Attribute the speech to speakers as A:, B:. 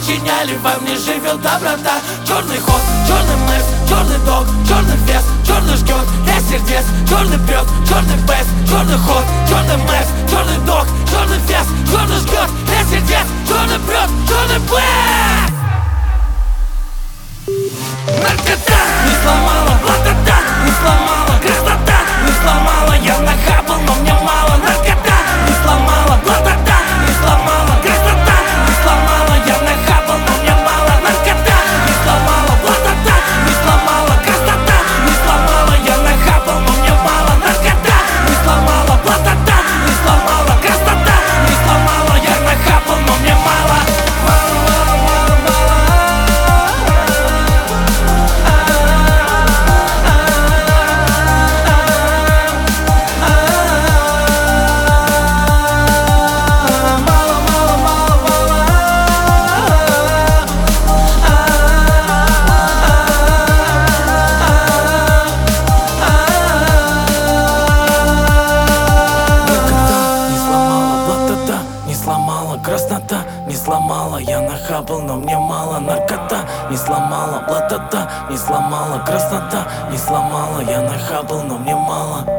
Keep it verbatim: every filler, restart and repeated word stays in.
A: причиняли, во мне живет доброта. Черный ход, черный мэс, черный дог, черный вес, черный жгет для сердец, черный прет, черный бэс, черный ход, черный мэс, черный дог, черный вес, черный жгет для сердец, черный прет, черный бэс. Наркота не сломала, блатота не сломала, красота не сломала. Я нахапал, но мне мало. Наркота не сломала, блатота не сломала, красота не сломала. Я нахапал, но мне мало. Наркота не сломала, блатота не сломала, красота не сломала. Я нахапал, но мне мало. Наркота не сломала, блатота не сломала, красота не сломала. Я нахапал, но мне мало. Краснота не сломала, я нахапал, но мне мало. Наркота не сломала, блатота не сломала, красота не сломала. Я нахапал, но мне мало.